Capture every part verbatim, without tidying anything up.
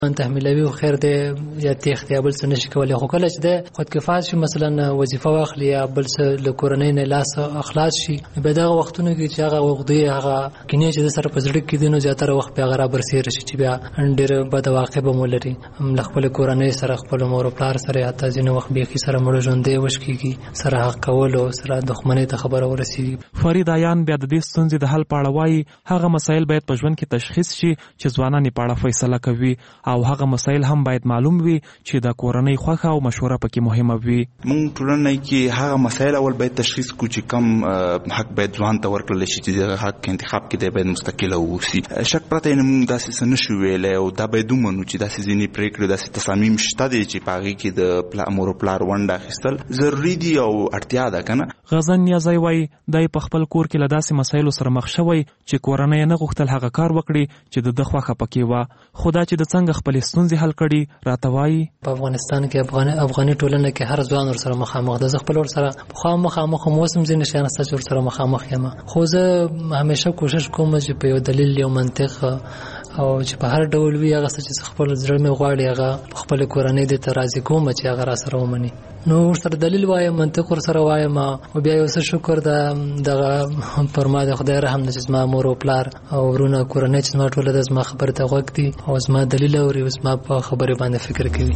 من تحمیلوي او خیر دی یا تېښتې یا بل څه نشي کولی، خو کله چې د خودکفا شي مثلا وظیفه واخلي یا بل څه له کورنۍ نه لاس اخلاص شي، بیا دغه وختونو کې چې هغه عقدې هغه کینې چې د سره په زړه کې دي نو زیاتره وخت بیا هغه رابرسېره شي چې بیا ډېره بده واقع به مو لري له خپلې کورنۍ سره، خپلو مور او پلار سره، حتی ځینې وخت بیخي سره مړه ژوندی وشکېږي، سره حق کولو سره دښمنۍ ته خبره ورسېږي. فرید عیان بیا د دې ستونزې د حل په اړه وایي هغه مسایل باید په ژوند کې تشخیص شي چې ځوانان یې په اړه فیصله کوي، او هغه مسایل هم باید معلوم وي چې د کورنۍ خوښه او مشوره پکې مهمه وي. موږ ټولنه کې هغه مسایل اول باید تشخیص کړو چې کم حق باید ځوان ته ورکړل شي چې د حق انتخاب کې دی باید مستقل اوسي. شک پرته یې موږ داسې څه نشو ویلی او دا باید ومنو چې داسې ځینې پرېکړې داسې تصامیم شته دی چې په هغې کې د مور او پلار ونډه اخیستل ضروري دي او اړتیا ده که نه. غزن نیازی وایي دی په خپل کور کې له داسې مسایلو سره مخ شوی چې کورنۍ نه غوښتل هغه کار وکړي چې د ده خوښه پکې وه، خو دا چې د څنګه خپلې ستونزې حل کړي راته وایي. په افغانستان کې افغاني افغاني ټولنه کې هر ځوان ورسره مخامخ ده. زه خپل ورسره پخوا مخامخ هم اوس هم ځینې شیان شته چې ورسره مخامخ یم، خو زه همیشه کوشش کوم چې په یو دلیل یو منطق او چې په هر ډول وي هغه څه چې خپل زړه مې غواړي هغه په خپلې کورنۍ دې ته راضي کوم چې هغه راسره ومني. نو ورسره دلیل وایم، منطق ورسره وایم، او بیا یو څه شکر ده دغه پر ما د خدای رحم ده چې زما مور او پلار او ورونه کورنۍ چې زما ټوله ده زما خبرې ته غوږ دي او زما دلیل اوري او زما په خبرې باندې فکر کوي.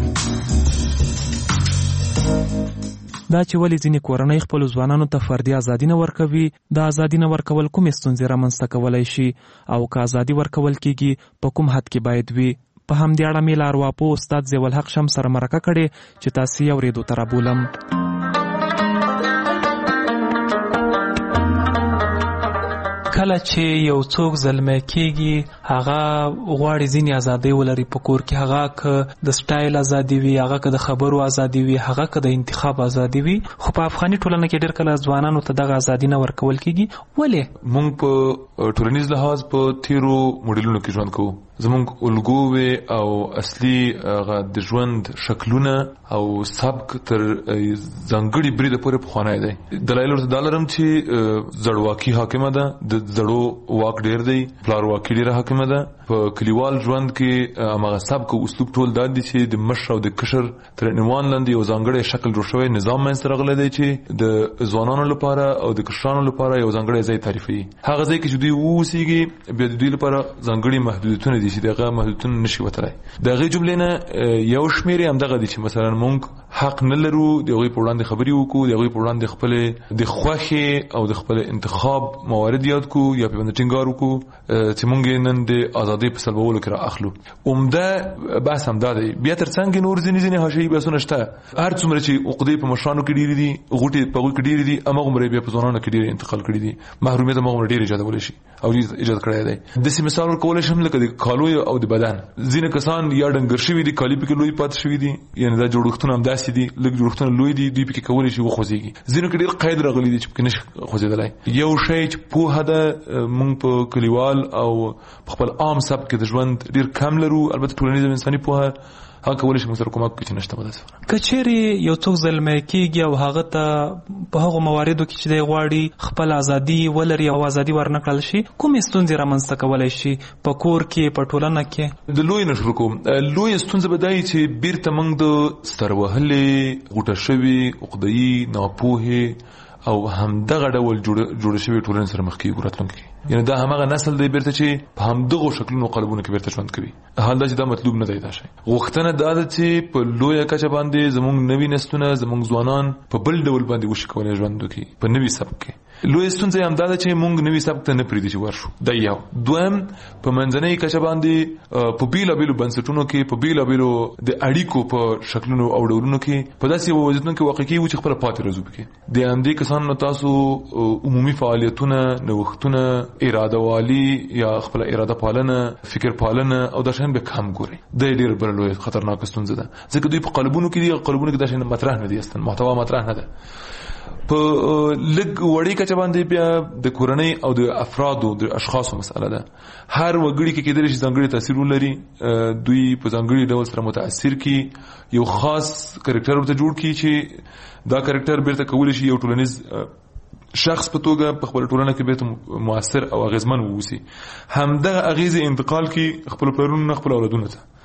دا چې ولې ځینې کورنۍ خپلو ځوانانو ته فردي ازادي نه ورکوي، دا ازادي نه ورکول کومې ستونزې رامنځته کولی شي او که ازادي ورکول کېږي په کوم حد کې باید وي. په همدې اړه مې له ارواپوه استاد ضیاءالحق شمس سره مرکه کړې چې تاسې یې اورېدو ته رابولم. کله چې یو څوک زلمی کېږي هغه غواړي ځینې ازادۍ ولري په کور کې، هغه که د سټایل ازادي وي، هغه که د خبرو ازادي وي، هغه که د انتخاب ازادي وي، خو په افغاني ټولنه کې ډېر کله ځوانانو ته دغه ازادي نه ورکول کېږي. ولې؟ موږ په ټولنیز لحاظ په تیرو موډلونو کې ژوند کوو. زمونږ الګوې او اصلي د ژوند شکلونه او سبک تر ځانګړي بریده پورې پخوانی دی. دلایل ورته دا لرم چې زړواکي حاکمه ده، د زړو واک ډېر دی، پلارواکي ډېره حاکمه ده. په کلیوال ژوند کې هماغه سبک او اسلوب ټول دا دي چې د مشر او د کشر تر عنوان لاندې یو ځانګړی شکل جوړ شوی نظام منځته راغلی دی چې د ځوانانو لپاره او د کشرانو لپاره یو ځانګړی ځای تعریفوي. هغه ځای کې چې دوی واوسېږي بیا د دوی لپاره ځانګړي محدودیتونه دي چې دغه محدودیتونه نشي وتلی. د هغې جملې نه یو شمېر یې همدغه دي چې مثلا موږ حق نه لرو د هغوی په وړاندې خبرې وکړو، د هغوی په وړاندې خپلې د خوښې او د خپل انتخاب موارد یاد کړو یا پرې باندې ټینګار وکړو چې موږ یې نن د ازادۍ په سلبولو کې را اخلو. عمده بحث همدا دی. بیا تر څنګ نور ځینې ځینې حاشیهي بحثونه شته. هر څومره چې عقدې په مشرانو کې ډېرې دي، غوټې په هغوی کې ډېرې دي، هماغومره بیا په ځوانانو کې ډېرې انتقال کړي دي. محرومیت هماغومره ډېر ایجادولی شي او ایجاد کړی دی. داسې مثال ورکولی شم لکه د کالو او د بدن. ځینې کسان یا ډنګر شوي دي، کالي پکې لوی پاتې شوي دي، یعنې دا جوړښتونه همداسې دي، لږ جوړښتونه لوی دي، دوی پکې کولی شي وخوځېږي. ځینو کې ډېر قید راغلی دی چې پکې نشي خوځېدلی. یو شی چې پوهه ده موږ په کلیوال او په خپل عام سبک کې د ژوند ډېر کم لرو. البته ټولنیز انساني پوهه هغه کولی شي موږ سره کومک وکړي چې نشته به داسې. که چیرې یو څوک زلمی کېږي او هغه ته په هغو مواردو کې چې دی غواړي خپل ازادي ولري او ازادي ورنه کړل شي، کومې ستونزې رامنځته کولی شي په کور کې، په ټولنه کې؟ د لوی نه شروع کوم. لویه ستونزه به دا وي چې بیرته موږ د ستروهلې، غوټه شوي، عقده‌يي، ناپوهې او همدغه ډول جوړه شوې ټولنې سره مخ کېږو راتلونکي کې. یعنې دا هماغه نسل دی بیرته چې په همدغو شکلونو قالبونو کې بیرته ژوند کوي. حال دا چې دا مطلوب نه دی. دا شی غوښتنه دا ده چې په لویه کچه باندې زموږ نوي نسلونه، زموږ ځوانان په بل ډول باندې وشي کولی ژوند وکړي په نوي سبک کې. لویه ستونزه یې همدا ده چې موږ نوي سبک ته نه پرېږدي چې ورشو. دا یو. دویم، په منځنۍ کچه باندې په بېلابېلو بنسټونو کې، په بېلابېلو د اړیکو په شکلونو او ډولونو کې په داسې یو وضعیتونو کې واقع کېږو چې خپله پاتې راځو پکې. د همدې کسانو نه تاسو عمومي فعالیتونه، نوښتونه، اراده والي یا خپل اراده پالنه، فکر پالنه او دا شیان به کم ګوري. دا ډېر بله لویه خطرناکه ستونزه ده، ځکه دوی په قالبونو کې دي. قالبونو کې دا شیان مطرح نه دي، اصلا محتوا مطرح نه ده. په لږ وړې کچه باندې بیا د کورنۍ او د افرادو د اشخاصو مسئله ده. هر وګړي کې کېدلی شي ځانګړي تاثیر ولري، دوی په ځانګړي ډول سره متاثر کړي، یو خاص کرکټر ورته جوړ کړي چې دا کرکټر بیرته کولی شي یو ټولنیز شخص په توګه په خپل ټولنه کې بیرته مؤثر او اغیزمن ووسی. همدغه اغیزې انتقال کړي خپل پلرونو نه خپل اولادونو ته.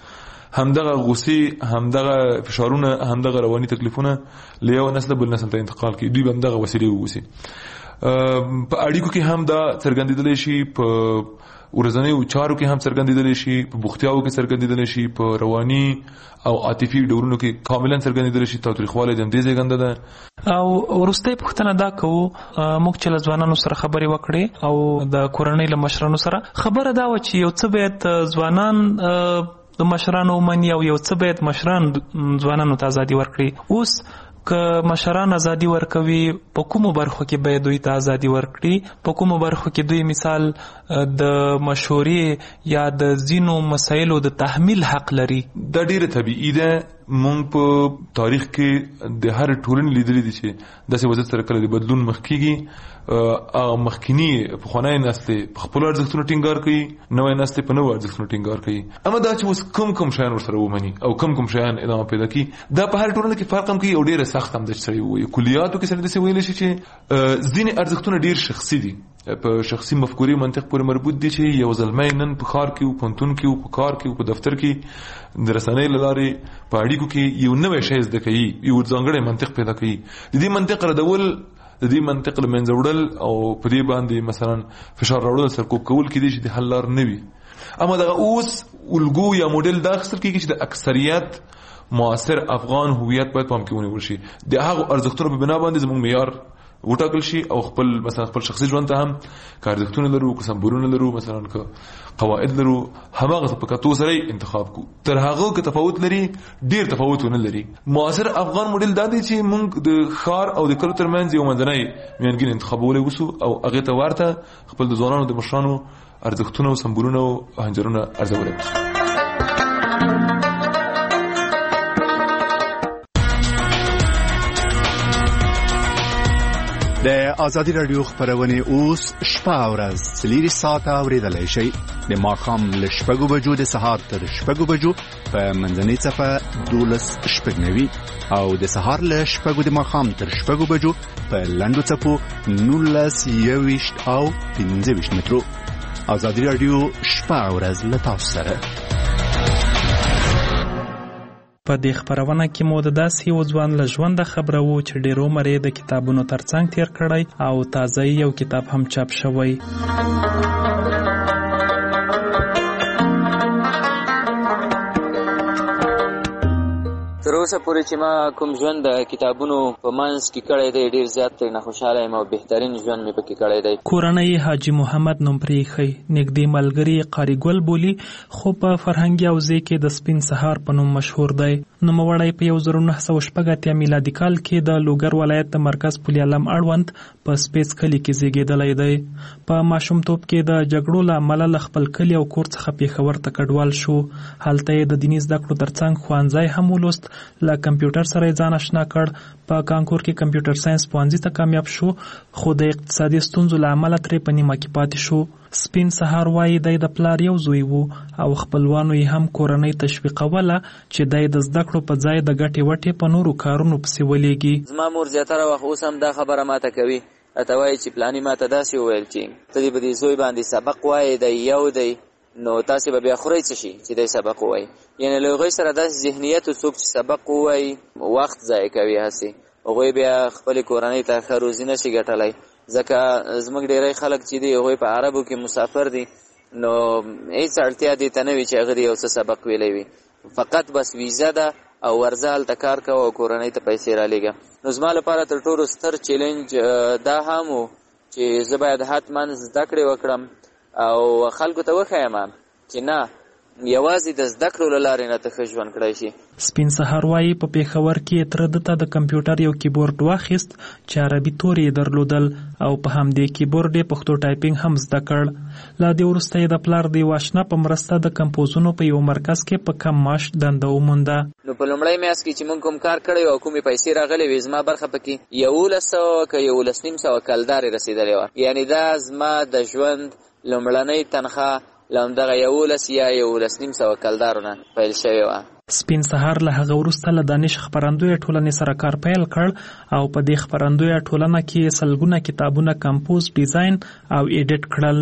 همدغه غصې، همدغه فشارونه، همدغه رواني تکلیفونه له یو نسل بل نسل ته انتقال کوي. دوی به همدغه وسیلې ووسي. په اړیکو کې هم دا څرګندېدلی شي، په ورځنیو چارو کې هم څرګندېدلی شي، په بوختیاو کې څرګندېدلی شي، په رواني او عاطفي ډورونو کې کاملا څرګندېدلی شي. تاوتریخوالی د همدې زېږنده ده. او وروستۍ پوښتنه دا کوو، موږ چې له ځوانانو سره خبرې وکړې او د کورنۍ له مشرانو سره، خبره دا وه چې یو څه باید ځوانان د مشرانو ومني او یو څه باید مشران ځوانانو ته ازادي ورکړي. اوس که مشران ازادي ورکوي، په کومو برخو کې باید دوی ته ازادي ورکړي؟ په کومو برخو کې دوی مثال د مشورې یا د ځینو مسایلو د تحمیل حق لري؟ دا ډیره طبیعي ده. مونږ په تاریخ کې د هر ټولنې لیدلې دي چې داسې وضعیت سره کله د بدلون مخ کېږي. هغه مخکینی پخوانی نسل په خپلو ارزښتونو ټینګار کوي، نوی نسل په نوو ارزښتونو ټینګار کوي. اما دا چې اوس کوم کوم شیان ورسره ومني او کوم کوم شیان ادامه پیدا کوي، دا په هر ټولنه کې فرق هم کوي او ډېره سخت هم ده چې سړی ووایي. کلیاتو کې سړی داسې ویلی شي چې ځینې ارزښتونه ډېر شخصي دي، په شخصي مفکورې منطق پورې مربوط دي چې یو زلمی نن په ښار کې و، پوهنتون کې و، په کار کې و، په دفتر کې د رسنۍ له لارې په اړیکو کې یو نوی شی زده کوي، یو ځانګړی منطق پیدا کوي. د دې منطق ردول، د دې منطق له منځه وړل او په دې باندې مثلا فشار راوړل، سرکوب کول کېدای شي د حل لار نه وي. اما دغه اوس الګو یا موډل دا اخیستل کېږي چې د اکثریت معاصر افغان هویت باید پام کې ونیول شي. د هغو ارزښتونو په بنا باندې زموږ معیار وټاکل شي او خپل مثلا خپل شخصي ژوند ته هم که ارزښتونه لرو، که سمبولونه لرو، مثلا که قواعد لرو، هماغه په کتو سره انتخاب کو. تر هغه که تفاوت لري، ډیر تفاوت ونه لري. معاصر افغان موډل دا دی چې موږ د ښار او د کلو ترمنځ یو منځنی میانګین انتخابولی وسو او هغې ته ورته خپل د ځوانانو د مشرانو ارزښتونه او سمبولونه او هنجرونه ارزولی وسو. د آزادی رادیو خبرونه اوس شپه او ورځ څلور ساعته اوریدلای شئ. د ماښام له شپږو بجو د سهار تر شپږو بجو په منځنۍ څپه دولس شپږ نوي او د سهار له شپږو د ماښام تر شپږو بجو په لنډو څپو نولس یوویشت او پنځه ویشت مترو. آزادی رادیو شپه او ورځ له تاسو سره. په دې خبرونه کې مو د داسې یو ځوان له ژونده خبره وو چې ډېر عمر یې د کتابونو ترڅنګ تیر کړی او تازه یو کتاب هم چاپ شوی. تر اوسه پورې چې ما کوم ژوند د کتابونو په منځ کې کړی دی، ډېر زیات ترېنه خوشحاله یم او بهترین ژوند مې پکې کړی دی. کورنۍ حاجي محمد نوم پرې ایښی، نږدې ملګري قاري ګل بولي، خو په فرهنګي حوزې کې د سپین سهار په نوم مشهور دی. نوموړی په یو زر نهه سوه شپږ اتیا میلادي کال کې د لوګر ولایت د مرکز پل علم اړوند په سپیڅ کلي کې زیږېدلی دی. په ماشومتوب کې د جګړو له امله له خپل کلي او کور څخه پېښور ته کډوال شو. هلته یې د دیني زده کړو ترڅنګ ښوونځی هم ولوست. له کمپیوټر سره یې ځان اشنا کړ. په کانکور کې کمپیوټر ساینس پوهنځي ته کامیاب شو، خو د اقتصادي ستونزو له امله ترې په نیمه کې پاتې شو. سپین سهار وایي دی د پلار یو زوی وو او خپلوانو یې هم کورنۍ تشویقوله چې دی د زده کړو په ځای د ګټې وټې په نورو کارونو پسې ولېږي. زما مور زیاتره وخت اوس هم دا خبره ماته کوي، راته وایي چې پلاني ماته داسې وویل چې ته دې به دې زوی باندې سبق وایې، دی یو دی نو تاسې به بیا خورئ څه شي چې دی سبق ووایي. یعنې له هغوی سره داسې ذهنیت و څوک چې سبق ووایي وخت ضایع کوي، هسې هغوی بیا خپلې کورنۍ ته ښه روزي نه شي ګټلی. ځکه زموږ ډېری خلک چې دي هغوی په عربو کې مسافر دي، نو هېڅ اړتیا دې ته نه وي چې هغه دې یو څه سبق ویلی وي، فقط بس ویزه ده او ورځه هلته کار کوه او کورنۍ ته پیسې رالیږه. نو زما لپاره تر ټولو ستر چیلنج دا هم و چې زه باید حتما زده کړې وکړم او خلکو ته وښیم چې نه، یوازې د زده کړو له لارې نه ته ښه ژوند کړی شي. سپین سهار وایي په پېښور کې تره ده ته د کمپیوټر یو کیبورډ واخیست چې عربي تورې یې درلودل او په همدې کیبورډ یې پښتو ټایپینګ هم زده کړ. له دې وروسته یې د پلار د یو اشنا په مرسته د کمپوزونو په یو مرکز کې په کم معاش دنده ومونده. نو په لومړی میاشت کې چې موږ کوم کار کړی او کومې پیسې راغلې وې، زما برخه پکې یولس سوه که یولس نیم سوه کلدارې رسېدلې وه. یعنې دا زما د ژوند لومړنۍ تنخواه له همدغه یولس یا یولس نیم سوه کلدارو نه پیل شوې وه. سپین سهار له هغه وروسته له دانش خپرندویه ټولنې سره کار پیل کړ او په دې خپرندویه ټولنه کې سلګونه کتابونه کمپوز، ډیزاین او ایډیټ کړل.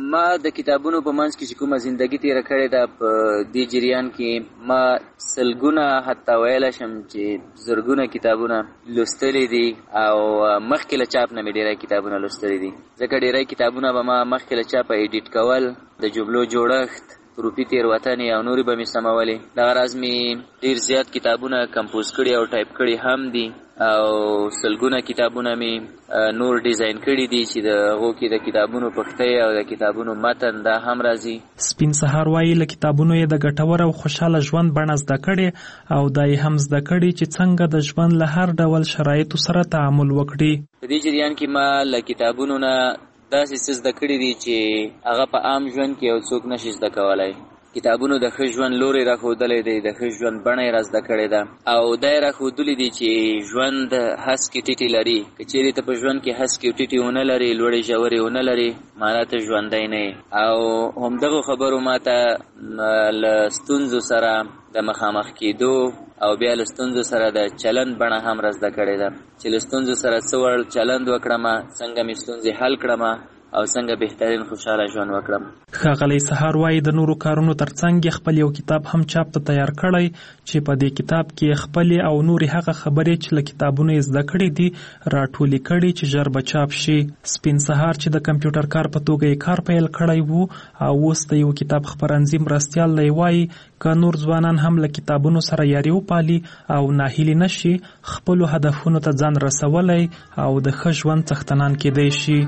ما د کتابونو په منځ کې چې کومه زندگی تیره کړې ده په دې جریان کې ما سلګونه حتی ویلی شم چې زرګونه کتابونه لوستلی دي او مخکې له چاپ نه مې ډېری کتابونه لوستلی دي ځکه ډېری کتابونه به ما مخکې له چاپه ایډیټ کول د جملو جوړښت روپی تیروتنې او نورې به مې سمولې دغه راز مې ډېر زیات کتابونه کمپوز کړي او ټایپ کړي هم دي او سلګونه کتابونه مې نور ډیزاین کړي دي چې د هغو کې د کتابونو پښتۍ او د کتابونو متن دا هم راځي. سپین سهار وایي له کتابونو یې د ګټور او خوشحاله ژوند بڼه زده کړې او دا یې هم زده کړي چې څنګه د ژوند له هر ډول شرایطو سره تعامل وکړي. په دې جریان کې ما له کتابونو نه داسې څه زده کړي دي چې هغه په عام ژوند کې یو څوک نشي زده کولی. کتابونو د ښه ژوند لوری راښودلی دی، د ښه ژوند بڼه یې را زده کړې ده او دا یې راښودلي دي چې ژوند هسکې ټیټې لري. که چیرې ته په ژوند کې هسکې ټیټې ونه لرې، لوړې ژورې ونه لرې، معنا ته ژوندی نه یې. او همدغو خبرو ما ته له ستونزو سره د مخامخ کېدو او بیا له ستونزو سره د چلند بڼه هم را زده کړې ده چې له ستونزو سره څه ډول چلند وکړم، څنګه مې ستونزې حل کړم او څنګه بهترین خوشحاله ژوند وکړم. ښاغلی سهار وایي د نورو کارونو ترڅنګ خپل یو کتاب هم چاپ ته تیار کړی چې په دې کتاب کې خپلې او نورې هغه خبرې چې له کتابونو یې زده کړې دي راټولې کړي چې ژر به چاپ شي. سپین سهار چې د کمپیوټر کار په توګه یې کار پیل کړی وو او اوس د یو کتاب خپرندوی مرستیال دی وایي که نور ځوانان هم له کتابونو سره یاري وپالي او ناهیلي نشي، خپلو هدفونو ته ځان رسولی او د ښه ژوند څښتنان کیدی شي.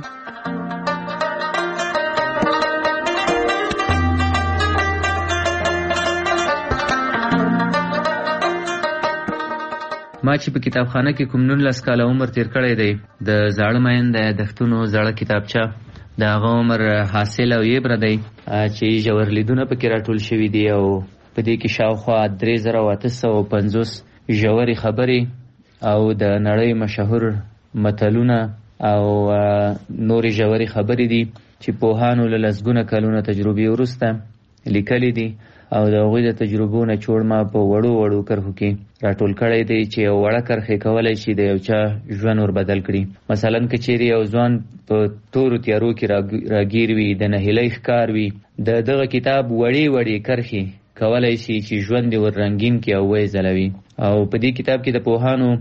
ما چې په کتابخانه کې کوم نولس کاله عمر تیر کړی دی، د زاړه مین د یادښتونو زړه کتابچه د هغه عمر حاصل او یبره دی چې ژور لیدونه پکې راټول شوي دي او په دې کې شاوخوا درې زره او اته سوه پنځوس ژورې خبرې او د نړۍ مشهور متلونه او نورې ژورې خبرې دي چې پوهانو له لسګونه کلونه تجربې وروسته لیکلي دي او د هغوی د تجربو نه چوړ ما په وړو وړو کرښو کې راټول کړی دی چې یو وړه کرښې کولی شي د یو چا ژوند ور بدل کړي. مثلا که چیرې یو ځوان په تورو تیارو کې راګیر وي، د نهیلۍ ښکار وي، د دغه کتاب وړې وړې کرښې کولی شي چې ژوند یې ور رنګین کړي او ویې ځلوي. او په دې کتاب کې د پوهانو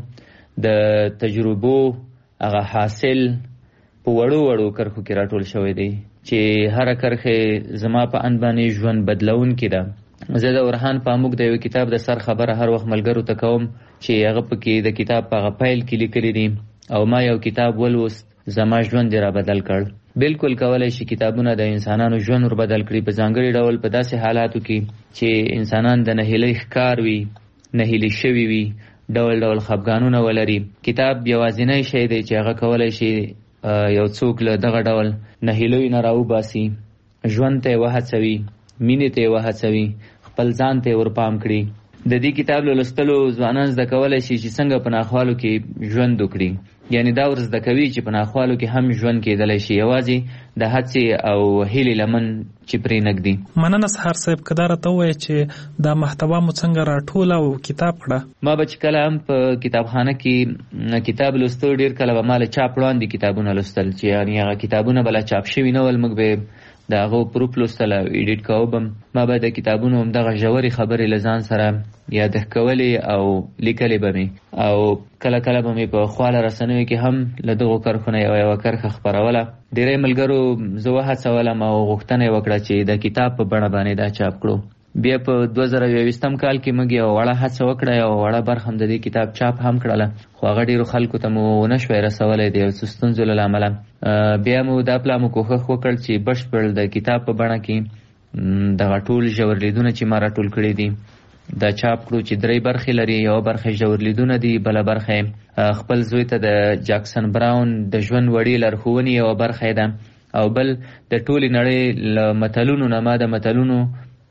د تجربو هغه حاصل په وړو وړو کرښو کې راټول شوی دی چې هر کرښه زما په اند باندې ژوند بدلون کې ده. زه د ورهان پاموک د یو کتاب د سر خبره هر وخت ملګرو ته کوم چې هغه پکې د کتاب په هغه پیل کې لیکلي دي او ما یو کتاب ولوست، زما ژوند یې را بدل کړ. بالکل کولی شي کتابونه د انسانانو ژوند ور بدل کړي، په ځانګړي ډول په داسې حالاتو کې چې انسانان د نهیلۍ ښکار وي، نهیلي شوي وي، ډول ډول خفګانونه ولري. کتاب یوازینی شی دی چې هغه کولی شي یو څوک له دغه ډول نهیلیو نه راوباسي، ژوند ته یې وهڅوي، مینې ته یې وهڅوي، خپل ځان ته یې ورپام کړي. د دې کتاب له لوستلو ځوانان زده کولی شي چې څنګه په ناخوالو کې ژوند وکړي. یعنې دا ور زده کوي چې په ناخوالو کې هم ژوند کېدلی شي، یوازې د هڅې او هیلې لمن چې پرې نږدي. مننه سهار صاحب، که دا راته ووایې چې دا محتوا مو څنګه راټوله او کتاب کړه؟ ما به چې کله هم په کتابخانه کې کتاب لوستو، ډېر کله به ما له چاپ وړاندې کتابونه لوستل چې یعنې هغه کتابونه به لا چاپ شوي نه ول، موږ به د هغو پروف لوستل او ایډیټ کوو به. ما به د کتابونو همدغه ژورې خبرې له ځان سره یادښت کولې او لیکلې به مې، او کله کله به مې په خواله رسنیو کې هم له دغو کرښو نه یوه یوه کرښه خپروله. ډېری ملګرو زه وهڅولم او غوښتنه یې وکړه چې د کتاب په بڼه باندې دا چاپ کړو. بیا په دوه زره یوویشتم کال کې موږ یوه وړه هڅه وکړه، یوه وړه برخه هم د دې کتاب چاپ هم کړله، خو هغه ډېرو خلکو ته مو ونه شوی رسولی د یو څه ستونزو له امله. بیا مو دا پلا مو کوښښ وکړ چې بشپړ د کتاب په بڼه کې دغه ټول ژور لیدونه چې ما راټول کړي دي دا چاپ کړو چې درې برخې لري. یوه برخه ژور لیدونه دي، بله برخه خپل زوی ته د جاکسن براون د ژوند وړې لارښوونې یوه برخه ده، او بل د ټولې نړۍ له متلونو نه ما د متلونو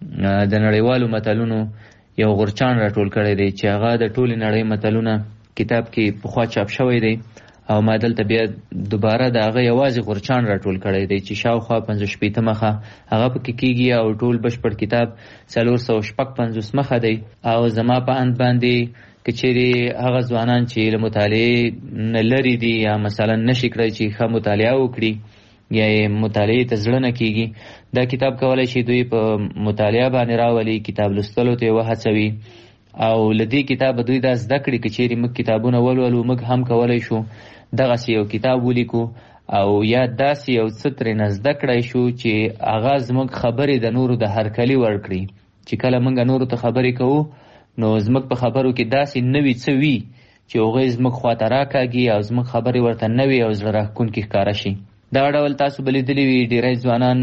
د نړیوالو متلونو یو غورچان راټول کړی دی چې هغه د ټولې نړۍ متلونه کتاب کې پخوا چاپ شوی دی، او ما دلته بیا دوباره د هغه یوازې غورچان راټول کړی دی چې شاوخوا پنځه شپېته مخه هغه پکې کېږي، او ټول بشپړ کتاب څلور سوه شپږ پنځوس مخه دی. او زما په اند باندې که چیرې هغه ځوانان چې له مطالعې نه لرې دي یا مثلا نشي کړی چې ښه مطالعه وکړي، یا یې مطالعې ته زړه نه کیږي، دا کتاب کولی شي دوی په مطالعه باندې راولي، کتاب لوستلو ته یې وهڅوي او له دې کتابه دوی دا زده کړي که چیرې موږ کتابونه ولولو موږ هم کولی شو دغسې یو کتاب ولیکو او یا داسې یو څه ترېنه زده کړی شو چې هغه زموږ خبرې د نورو د هرکلي ورکړي، چې کله موږ نورو ته خبرې کوو نو زموږ په خبرو کې داسې نوي څه وي چې هغوی زموږ خواته راکاږي او زموږ خبرې ورته نوې او زړه راښکونکي ښکاره شي. دغه ډول تاسو به لیدلي وي ډېری ځوانان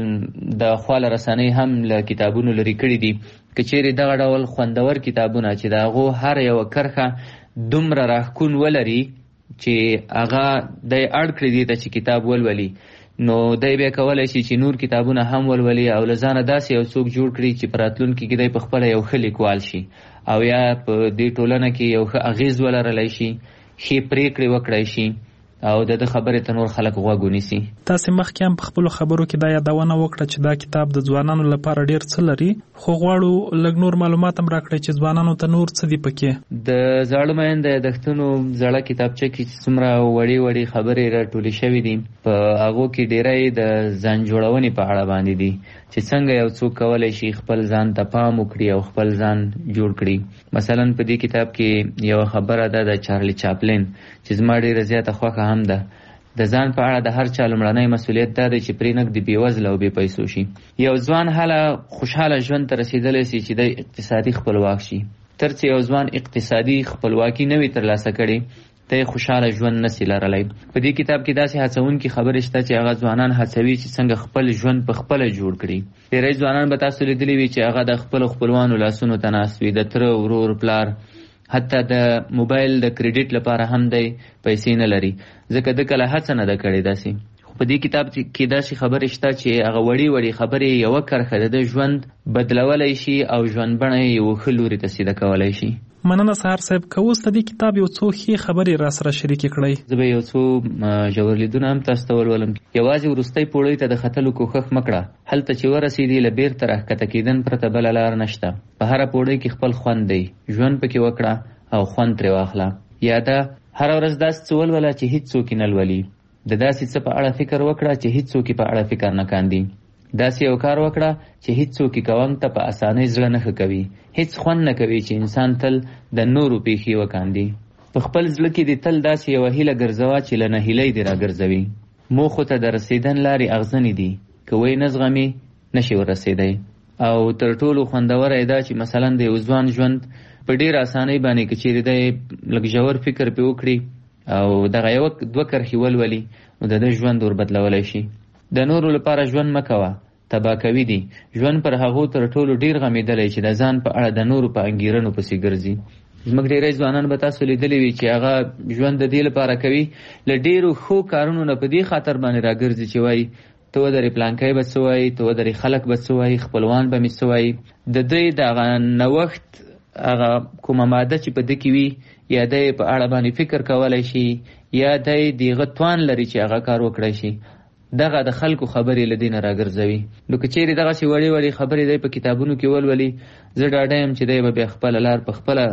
د خواله رسنۍ هم له کتابونو لرې کړي دي. که چیرې دغه ډول خوندور کتابونه چې د هغو هر یوه کرښه دومره راښکون ولري چې هغه دی اړ کړي دي ته چې کتاب ولولي، نو دی بیا کولی شي چې نور کتابونه هم ولولي او له ځانه داسې یو څوک جوړ کړي چې په راتلونکي کې دی په خپله یو ښه لیکوال شي او یا په دې ټولنه کې یو ښه اغېز ولرلی شي، ښې پرېکړې وکړی شي او د ده خبرې ته نور خلک غوږ ونیسي. تاسې مخکې هم په خپلو خبرو کې دا یادونه وکړه چې دا کتاب د ځوانانو لپاره ډېر څه لري، خو غواړو لږ نور معلومات هم راکړئ چې ځوانانو ته نور څه دي پکې. د زاړه مین د یادښتونو زړه کتابچه کې چې څومره وړې وړې خبرې راټولې شوي دي په هغو کې ډېری د ځان جوړونې په اړه باندې دي چې څنګه یو څوک کولی شي خپل ځان ته پام وکړي او خپل ځان جوړ کړي. مثلا په دې کتاب کې یوه خبره ده د چارلی چاپلین چې زما ډېره زیاته خوښه هم ده. د ځان په اړه د هر چا لومړنی مسؤلیت دا دی چې پرې نږدې بېوزله او بې پیسو شي. یو ځوان هله خوشحاله ژوند ته رسېدلی سي چې دی اقتصادي خپلواک شي. تر څه یو ځوان اقتصادي خپلواکي نه وي ترلاسه کړې ته یې خوشحاله ژوند نسي لرلی. په دې کتاب کې داسې هڅونکي خبرې شته چې هغه ځوانان هڅوي چې څنګه خپل ژوند په خپله جوړ کړي. ډېری ځوانان به تاسو لیدلي وي چې هغه د خپلو خپلوانو لاسونو ته ناست وي، د تره ورور پلار، حتی د موبایل د کریډیټ لپاره هم دی پیسې نه لري ځکه ده کله هڅه نه ده کړې داسې. خو په دې کتاب کې داسې خبرې شته چې هغه وړې وړې خبرې یوه کرښه د ده ژوند بدلولی شي او ژوند بڼه یې یو ښه لوري ته سیده کولی شي. مننه سهار صاحب، که اوس د دې کتاب یو څو ښې خبرې را سره شریکې کړئ. زه به یو څو ژور لیدونه هم تاسو ته ولولم. یوازې وروستۍ پوړۍ ته د ختلو کوښښ مه کړه، هلته چې ورسېدې له بېرته راښکته کېدن پرته بله لار نشته. په هره پوړۍ کې خپل خوند دی، ژوند پکې وکړه او خوند ترې واخله. یا ده هره ورځ داسې څه ولوله چې هېڅوک یې نه لولي، د داسې څه په اړه فکر وکړه چې هېڅوک یې په اړه فکر نه کاندي. داسې یو کار وکړه چې هېڅوک یې کوونک ته په اسانۍ زړه نه ښه کوي، هېڅ خوند نه کوي چې انسان تل د نورو پیښې وکاندي. په خپل زړه کې دې تل داسې یوه هیله ګرځوه چې له نهیلۍ دې راګرځوي. موخو ته د رسېدن لارې اغزنې دي، که وی نه زغمې نشي ورسېدی. او تر ټولو خوندوره یې دا چې مثلا د یو ځوان ژوند په ډېره اسانۍ باندې که چیرې دی لږ ژور فکر پرې وکړي او دغه یوه دوه کرښې ولولي نو د ده ژوند ور بدلولی شي. د نورو لپاره ژوند مه کوه، تباه کوي دي. ژوند پر هغو تر ټولو ډېر غمېدلی چې د ځان په اړه د نورو په انګېرنو پسې ګرځي. زموږ ډېری ځوانان به تاسو لیدلی وي چې هغه ژوند د دې لپاره کوي له ډېرو ښو کارونو نه په دې خاطر باندې راګرځي چې وایي ته ودرې پلانکی به څه وایي، ته ودرې خلک به څه وایي، خپلوان به مې څه وایي. د دوی د هغه نوښت هغه کومه ماده چې په ده کې وي یا دی په اړه باندې فکر کولی شي یا دی د هغه توان لري چې هغه کار وکړی شي، دغه د خلکو خبرې له دې نه راګرځوي. نو که چیرې دغسې وړې وړې خبرې دی په کتابونو کې ولولي، زه ډاډه یم چې دی به بیا خپله لار په خپله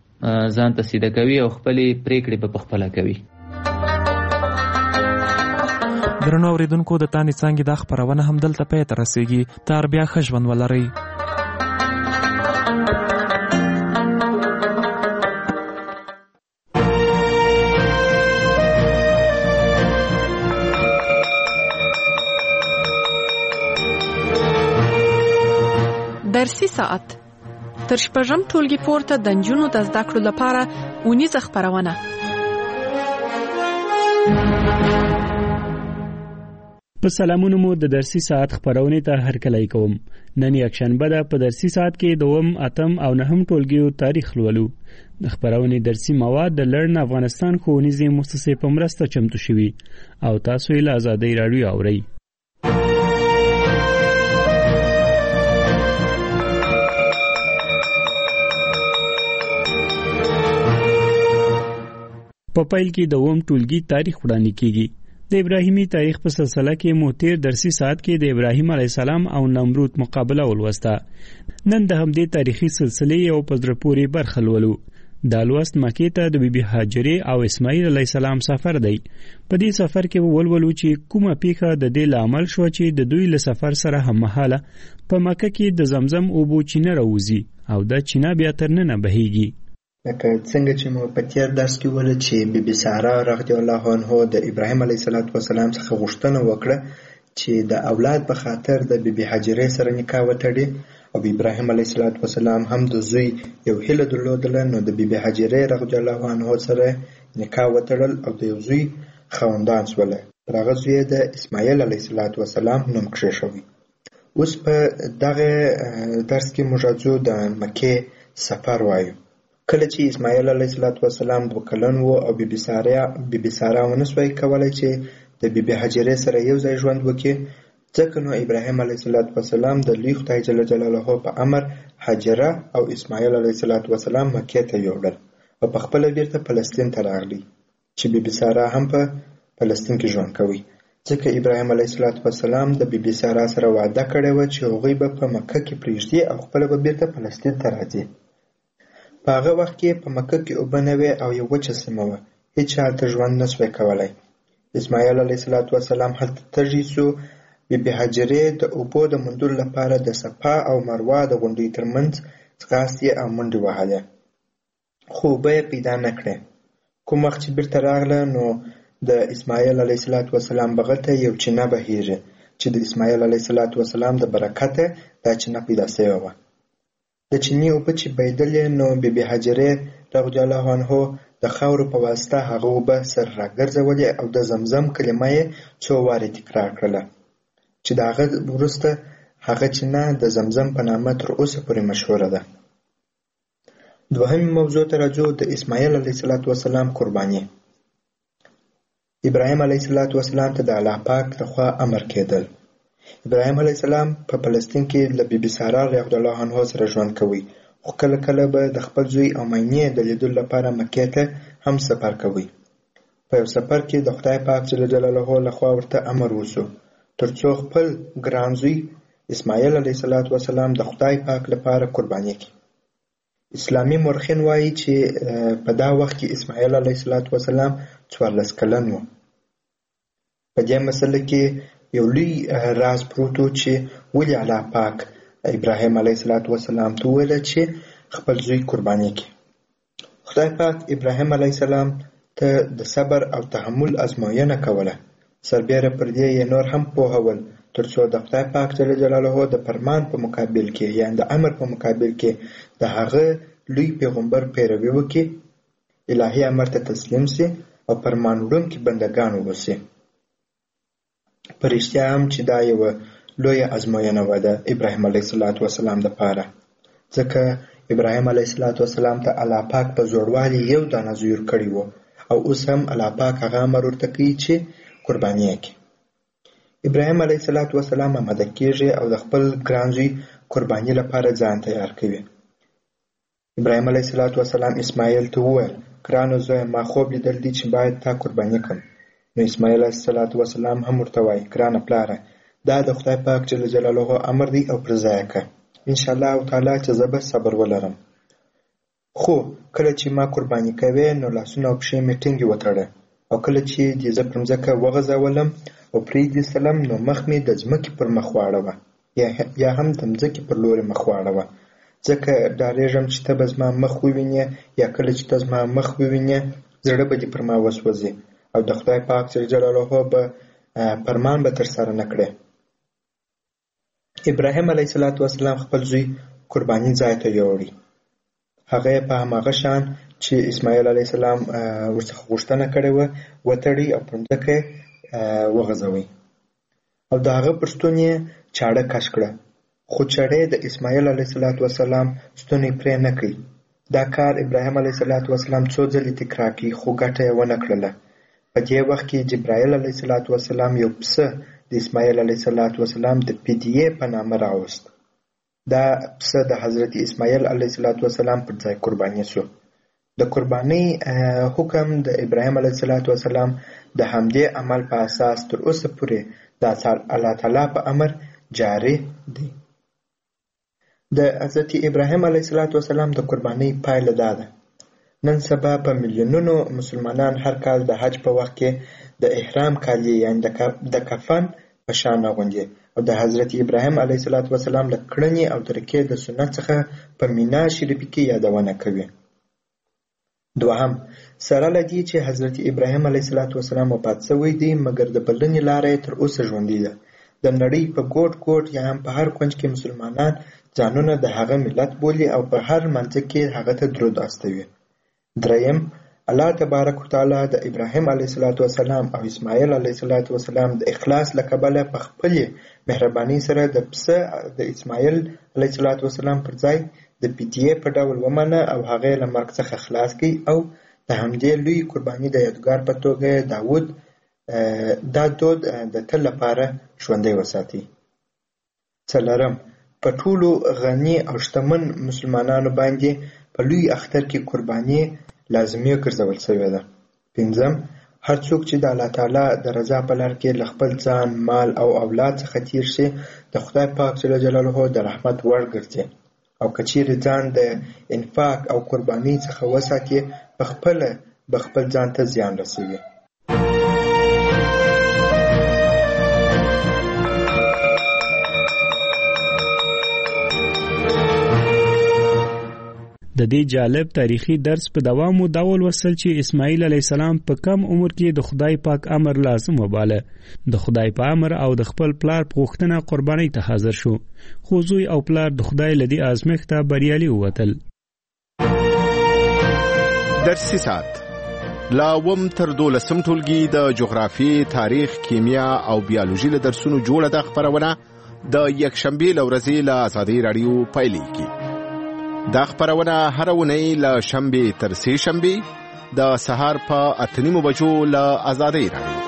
ځان ته سیده کوي او خپلې پرېکړې به په خپله کوي. درنو اورېدونکو، د تانې څانګې دا خپرونه هم دلته پای ته رسېږي. تر بیا ښه ژوند ولرئ. درسي ساعت تر شپږم ټولګي پورته د نجونو د زده کړو لپاره اونیزه خپرونه. په سلامونو مو د درسي ساعت خپرونې ته هرکلی کوم. نن یکشنبه ده. په درسي ساعت کې دوم، اتم او نهم ټولګیو تاریخ لولو. د خپرونې درسي مواد د لرن افغانستان ښوونیزې مؤسسې په مرسته چمتو شوي او تاسو یې له ازادۍ راډیو اورئ. په پیل کې دوم ټولګي تاریخ وړاندې کیږي. د ابراهیمي تاریخ په سلسله کې مو تیر درسي ساعت کې د ابراهیم علیه السلام او نمرود مقابله ولوسته. نن د همدې تاریخي سلسلې یو په زړه پورې برخه لولو. دا لوست مکې ته د بیبي هاجرې او اسماعیل علیه السلام سفر دی. په دې سفر کې ولولو چې کومه پیښه د دې لامل شو چې د دوی له سفر سره هممهاله په مکه کې د زمزم اوبو چینه راوځي او دا چینه بیا تر ننه بهیږي. لکه څنګه چې مو په تیر درس کې ویل چې بیبي ساره رضی الله عنها د ابراهیم علیه السلام څخه غوښتنه وکړه چې د اولاد په خاطر د بیبي هاجرې سره نکاح وتړي او ابراهیم علیه السلام هم د زوی یو هیله درلودله، نو د بیبي هاجرې رضی الله عنها سره نکاح وتړل او د یو زوی خاوندان شوله. پر هغه زوی د اسماعیل علیه السلام نوم کېښوي. اوس په دغه درس کې موږ راځو د مکې سفر وایو. کله چې اسماعیل علیه السلام دوه کلن و او بیبي ساره بیبي ساره ونه سوای کولی چې د بیبي هاجرې سره یو ځای ژوند وکړي، ځکه نو ابراهیم علیه السلام د لوی خدای جل جلاله په امر هاجره او اسماعیل علیه السلام مکې ته یوړل او په خپله بیرته فلسطین ته راغلی چې بیبي ساره هم په فلسطین کې ژوند کوي، ځکه ابراهیم علیه السلام د بیبي ساره سره وعده کړې وه چې هغوی به په مکه کې پرېږدي او خپله به بیرته فلسطین ته راځي. په هغه وخت کې په مکه کې اوبه نه وې او یو وچه سیمه وه، هېچا هلته ژوند نه سوی کولی. اسماعیل علیه السلام هلته تږی سو. بیبي هاجرې د اوبو د موندلو لپاره د صفا او مروه د غونډۍ ترمنځ ځغاستې او منډې وهلې، خو اوبه یې پیدا نه کړې. کوم وخت چې بیرته راغله نو د اسماعیل علیه السلام بغل ته یو چینه بهیږي چې د اسماعیل علیه السلام د برکته دا چینه پیدا سوې وه. د چینې اوبه چې بهېدلې نو بیبي هاجرې رضی الله عنها د خاورو په واسطه هغه اوبه سر راګرځولې او د زمزم کلمه یې څو وارې تکرار کړله چې د هغه وروسته هغه چینه د زمزم په نامه تر اوسه پورې مشهوره ده. دوهمې موضوع ته راځو، د اسماعیل علیه السلام قرباني. ابراهیم علیه السلام ته د الله پاک لخوا امر کېدل. ابراهیم علیه السلام په فلسطین کې له بیبي ساره رضی الله عنها سره ژوند کوي، خو کله کله به د خپل زوی او مینې د لیدلو لپاره مکې ته هم سفر کوي. په یو سفر کې د خدای پاک جل جلاله لخوا ورته امر وشو ترڅو خپل ګران زوی اسماعیل علیه السلام د خدای پاک لپاره قرباني کړي. اسلامي مورخین وایي چې په دا وخت کې اسماعیل علیه السلام څوارلس کلن و. په دې مسله کې یو لوی راز پروت و چې ولې الله پاک ابراهیم علیه السلام ته وویل چې خپل زوی قرباني کړي. خدای پاک ابراهیم علیه السلام ته د صبر او تحمل ازموینه کوله، سربیره پر دې یې نور هم پوهول ترڅو د خدای پاک جل جلاله د فرمان په مقابل کې یعنې د امر په مقابل کې د هغه لوی پیغمبر پیروي وکړي، الهي امر ته تسلیم سي او فرمان وړونکي بندګان واوسي. په رښتیا هم چې دا یوه لویه ازموینه وه د ابراهیم علیه السلام دپاره، ځکه ابراهیم علیه السلام ته الله پاک په زوړوالي یو دانه زوی ورکړی و او اوس هم الله پاک هغه امر ورته کوي چې قرباني یې کړي. ابراهیم علیه السلام آماده کېږي او د خپل ګران زوی قرباني لپاره ځان تیار کوي. ابراهیم علیه السلام اسماعیل ته وویل، ګرانو زویه ما خوب لیدل دي چې باید تا قرباني کړم. نو اسماعیل علیه السلام هم ورته وایي، ګرانه پلاره دا د خدای پاک جل جلاله امر دی او پر ځای کړه، انشاءالله تعالی چې زه به صبر ولرم. خو کله چې ما قرباني کوې نو لاسونه او پښې مې ټینګې وتړه او کله چې دې زه پر مځکه وغځولم او پرېږدې سلم نو مخ مې د ځمکې پر مخ واړوه یا هم د ځمکې پر لورې مخ واړوه، ځکه ډارېږم چې ته به زما مخ ووینې یا کله چې ته زما مخ ووینې زړه به دې پر ما وسوځي او د خدای پاک جل جلاله به فرمان به ترسره نه کړې. ابراهیم علیه السلام خپل زوی قرباني ځای ته یوړی. هغه یې په هماغه شان چې اسماعیل علیه السلام ورڅخه غوښتنه کړې وه وتړی او پر مځکه یې وغځوئ او د هغه پر ستون یې چاړه کش کړه، خو چړې د اسماعیل علیه السلام ستونی پرې نه کړي. دا کار ابراهیم علیه السلام څو ځلې تکرار کړي خو ګټه یې ونه کړله. په دې وخت کې جبرائیل علیه السلام یو پسه د اسماعیل علیه السلام د فدیې په نامه راوست. دا پسه د حضرت اسماعیل علیه السلام پر ځای قرباني شو. د قربانۍ حکم د ابراهیم علیه السلام د همدې عمل په اساس تر اوسه پورې د الله تعالی په امر جاری دی. د حضرت ابراهیم علیه السلام د قربانۍ پایله دا ده نن سبا په میلیونونو مسلمانان هر کال د حج په وخت کې د احرام کالي یعنی د کفن په شان اغوندي او د حضرت ابراهیم علیه السلام له کړنې او طریقې د سنت څخه په مینا شریفه کې یادونه کوي. دوهم، سره له دې چې حضرت ابراهیم علیه السلام وفات شوی دی مګر د بلنې لاره تر اوسه ژوندۍ ده. د نړۍ په ګوټ ګوټ یا هم په هر کونج کې مسلمانان ځانونه د هغه ملت بولي او په هر منځ کې هغه ته درود استوي. دریم، الله تبارک وتعالی د ابراهیم علیه السلام او اسماعیل علیه السلام د اخلاص له کبله په خپل مهرباني سره د پسه د اسماعیل علیه السلام پر ځای د فدیې په ډول ومنه او هغه له مرګ څخه خلاص کړي او د همدې لوی قرباني د یادګار په توګه داوود دا دود د تل لپاره ژوندی وساتي. څلورم، په ټولو غني او شتمن مسلمانانو باندې په لوی اختر کې قرباني لازمي ګرځول شوې ده. پنځم، هر څوک چې د الله تعالی د رضا په لار کې له خپل ځان، مال او اولاد څخه تیر شي د خدای پاک جل جلاله د رحمت وړ ګرځي او که چیرې ځان د انفاق او قرباني څخه وساتي په خپله به خپل ځان ته زیان رسوي. د دې جالب تاریخي درس په دوام و داول وصل چې اسماعیل علیه السلام په کم عمر کې د خدای پاک امر لازم وباله. د خدای په امر او د خپل پلار په غوښتنه قربانۍ ته حاضر شو، خو زوی او پلار د خدای له دې ازمېښت ته بریالي ووتل. درسي ساعت لا وم تر دولسم ټولګي د جغرافي، تاریخ، کیمیا او بیولوژي له درسونو جوړه ده خبرونه د یکشنبې له ورځې له ازادۍ راډیو پیلېږي. دا خبرونه هر اونۍ له شنبې تر سې شنبې د سهار په اته نیمو بجو له ازادۍ راډیو.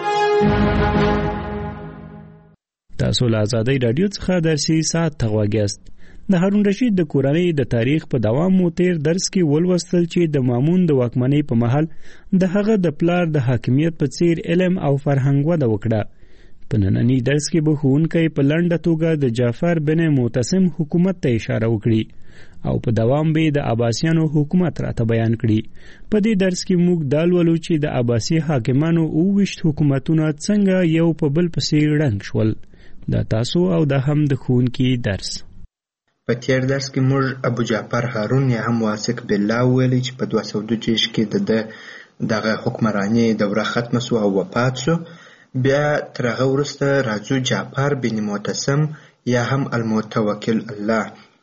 تاسو له ازادۍ راډیو څخه درسي ساعت ته غوږ یاست. د هارون رشید د کورنۍ د تاریخ په دوام مو تیر درس کې ولوستل چې د مامون د واکمنۍ په مهال د هغه د پلار د حاکمیت په څیر علم او فرهنګ وده وکړه. په ننني درس کې به ښوونکی په لنډه توګه د جعفر بن معتصم حکومت ته اشاره وکړي او په دوام به د عباسیانو حکومت راته بیان کړي. په دې درس کې موږ دا لولو چې د عباسي حاکمانو اوویشت حکومتونه څنګه یو په بل پسې ړنګ شول. دا تاسو او دا هم د ښوونکي درس. په تیر درس کې موږ ابو جعفر هارون یا هم واثق بالله ویلي چې په دوه سوه دوه دېرش کې د دغه حکمراني دوره ختمه سو او وفات شو. بیا تر هغه وروسته راځو جعفر بن معتصم یا هم المتوکل الله.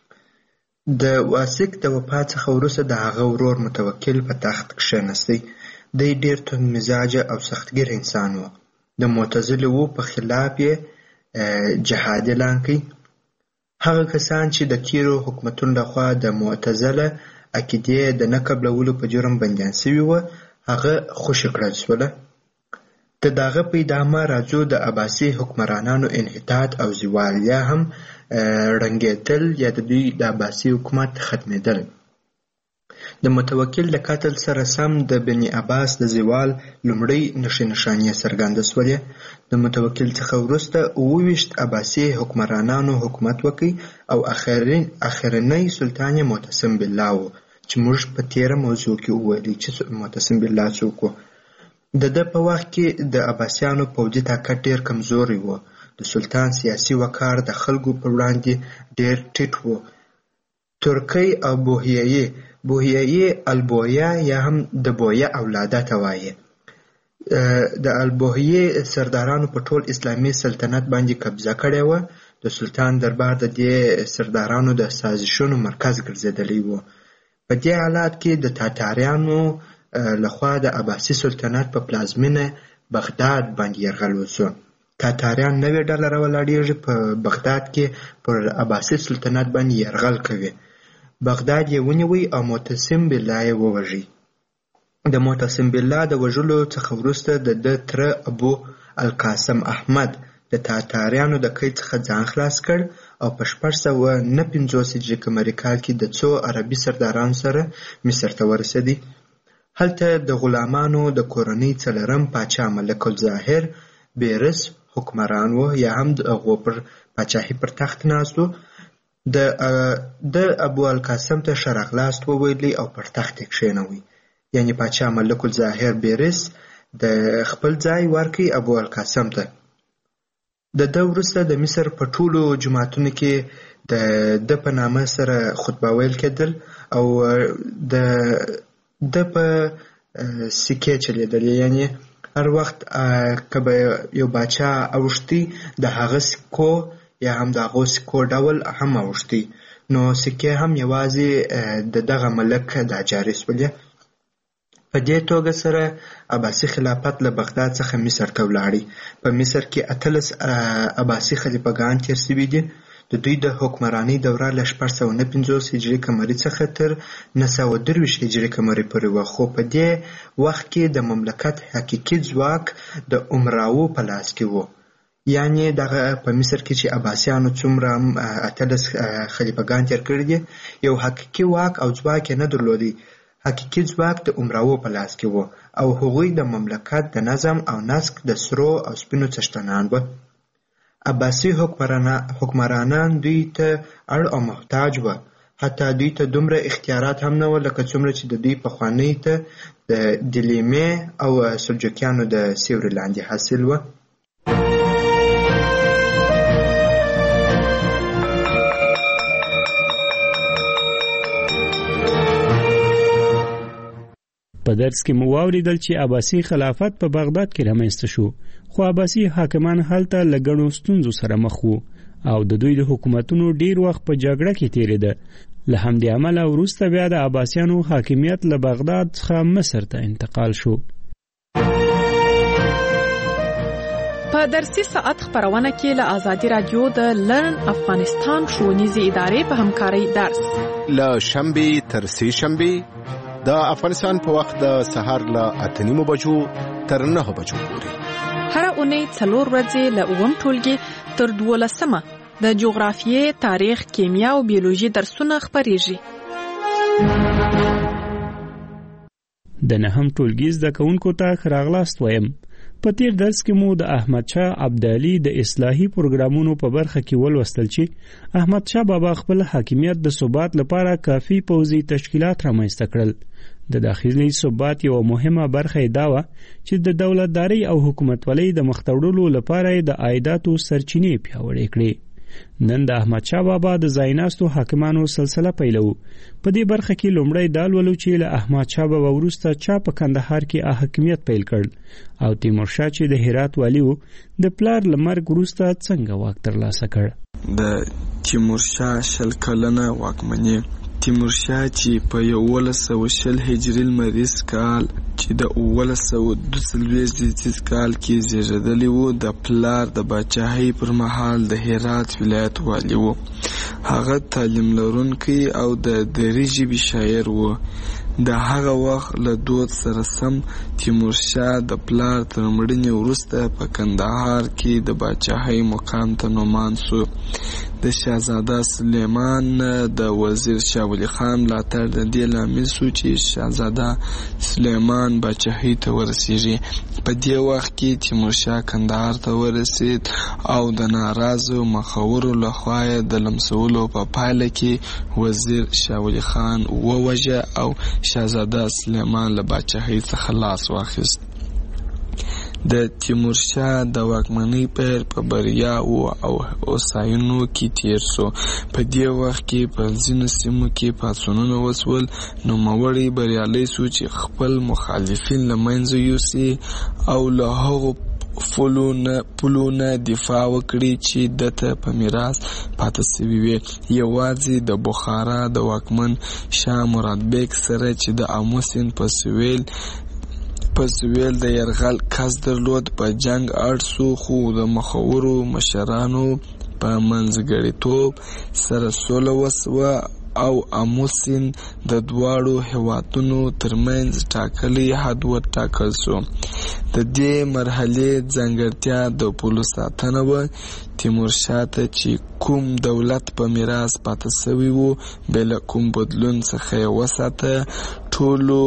د واثق د وفات څخه وروسته د هغه ورور متوکل په تخت کښېنستی. دی ډېر تند مزاجه او سختګیر انسان و. د معتزلو په خلاف یې جهاد اعلان کړ. هغه کسان چې د تیرو حکومتونو لخوا د معتزله عقیدې د نه قبلولو په جرم بندیان سوي وه هغه خوشي کړل شوله. د دغه په ادامه راځو د عباسي حکمرانانو انحطاط او زوال یا هم ړنګېدل یا د دوی د عباسي حکومت ختمېدل. د متوکل د قتل سره سم د بني عباس د زوال لومړۍ نښې نښانې څرګنده شولې. د متوکل څخه وروسته اوویشت عباسي حکمرانانو حکومت وکړ او اخرنی سلطان معتصم بالله و چې موږ په تیره موضوع کې وویلي چې معتصم بالله څوک و. د ده په وخت کې د عباسیانو پوځي طاقت ډېر کمزوری و. د سلطان سیاسي وقار د خلکو پر وړاندې ډېر ټیټ و. ترکی او بوهیایي بوهیایي البویا یا هم د بویا اولاده ته وایي. د البوهیې سردارانو په ټول اسلامي سلطنت باندې قبضه کړې وه. د سلطان دربار د دې سردارانو د سازشونو مرکز ګرځېدلی و. په دې حالات کې د تاتاریانو لخوا د عباسي سلطنت په پلازمینه بغداد باندې یرغل وشو. تاتاریان نوې ډله راولاړېږي په بغداد کې پر عباسي سلطنت باندې یرغل کوي. بغداد یې ونیوی او معتصم بالله یې ووژي. د معتصم بالله د وژلو څخه وروسته د ده تره ابو القاسم احمد د تاتاریانو د قید څخه ځان خلاص کړ او په شپږ سوه نه پنځوس هجري قمري کال کې د څو عربي سردارانو سره مصر ته ورسېدی. هلته د غلامانو د کورنۍ څلورم پاچا ملک الظاهر بیرس حکمران و یا هم د هغو پر پاچاهي پر تخت ناست و. د ابو القاسم ته ښه راغلاست وویلی او پر تخت یې کښېنوی. یعنی پاچا ملک الظاهر بیرس د خپل ځای ورکړي ابو القاسم ته. د ده وروسته د مصر په ټولو جوماتونو کې د ده په نامه سره خطبه ویل کېدل او د ده په سکې چلیدل، یعنی هر وخت که به یو باچا اوښتي د هغه سکو یا هم د هغو سکو ډول هم اوښتي، نو سکې هم یوازې د دغه ملک دا جاري سولې. په دې توګه سره عباسي خلافت له بغداد څخه مصر ته ولاړی. په مصر کې اتلس عباسي خلیفګان تیر شوي دي. د دوی د حکمرانۍ دوره له شپږ سوه نه پنځوس هجري قمري څخه تر نه سوه درویشت هجري قمري پورې وه، خو په دې وخت کې د مملکت حقیقي ځواک د امراو په لاس کې و. یعنی دغه په مصر کې چې عباسیانو څومره اتلس خلیفګان تیر کړي دي، یو حقیقي واک او ځواک یې نه درلودی. حقیقي ځواک د امراو په لاس کې و او هغوی د مملکت د نظم او نسق د سرو او سپینو څښتنان وه. عباسي حکمرانان دوی ته اړ او محتاج وه. حتی دوی ته دومره اختیارات هم نه وه لکه څومره چې د دوی پخوانۍ ته د دیلمیې او سلجوکیانو د سیوري لاندې حاصل وه. په درس کې مو واوریدل چې عباسي خلافت په بغداد کې رامنځته شو، خو عباسي حاکمان هلته له ګڼو ستونزو سره مخ وو او د دوی د حکومتونو ډیر وخت په جګړه کې تیریده. له همدې امله وروسته بیا د عباسیانو حاکمیت له بغداد څخه مصر ته انتقال شو. په درسي ساعت خبرونه کې له آزادي رادیو د لرن افغانستان ښوونیزې ادارې په همکارۍ درس له شنبې تر سې شنبې د افغانستان په وخت د سهار له اته نیمو بجو تر نهو بجو پورې هر اونۍ څلور ورځې له اووم ټولګي تر دولسمه د جغرافیې، تاریخ، کیمیا او بیولوژي درسونه خپریږي. د نهم ټولګي زده کوونکو ته ښه راغلاست وایم. په تیر درس کې مو د احمد شاه ابدالي د اصلاحي پروګرامونو په برخه کې ولوستل چې احمد شاه بابا خپل حاکمیت د ثبات لپاره کافي پوځي تشکیلات رامنځته کړل. د داخلي ثبات یو مهمه برخه دا وه چې د دولتدارۍ او حکومتولۍ د مخ ته وړلو لپاره د عایداتو سرچینې پیاوړې کړې. نن د احمد شاه بابا د ځایناستو حاکمانو سلسله پیلو. په دې برخه کې لومړی دا لولو چې له احمد شاه بابا وروسته چا په کندهار کې حاکمیت پیل کړ او تیمورشاه چې د هرات والی و د پلار له مرګ وروسته څنګه واک ترلاسه کړ. د تیمورشاه شل کلنه واکمني. تیمورشاه چې په یولس سوه شل هجري لمریز کال چې د اوولس سوه دوه څلوېښت زیږدیز کال کې زیږېدلی و، د پلار د باچاهۍ پر مهال د هرات ولایت والی و. هغه تعلیم لرونکی او د دري ژبې شاعر و. د هغه وخت له دود سره سم تیمورشاه د پلار تر مړینې وروسته په کندهار کې د باچاهۍ مقام ته نومان سو. د شهزاده سلیمان د وزیر شاه ولی خان ملاتړ د دې لامل سو چې شهزاده سلیمان باچاهۍ ته ورسیږي. په دې وخت کې تیمورشاه کندهار ته ورسید او د ناراضو مخورو لخوا یې د لمسولو په پایله کې وزیر شاه ولی خان ووژه او شهزاده سلیمان له باچاهۍ څخه لاس واخیست. د تیمورشاه د واکمنۍ پیر په بریا او هوساینو کې تیر سو. په دې وخت کې په ځینو سیمو کې پاڅونونه وسول. نوموړی بریالی سو چې خپل مخالفین له منځه یوسي او له هغو پولونه دفاع وکړي چې دته په میراث پاتې سوي وي. یوازې د بخارا د واکمن شاه مراد بیک سره چې د آمو سیند په سویل په سویل د یرغل کس درلود په جنگ اړ سو، خو د مخورو مشرانو په منځګړیتوب سره سوله وسوه او آمو سیند د دواړو هیوادونو ترمنځ ټاکلی حد وټاکل سو. د دې مرحلې ځانګړتیا د پولو ساتنه وه. تیمورشاه ته چې کوم دولت په میراث پاتې سوی و بې له کوم بدلون څخه یې وساته. ټولو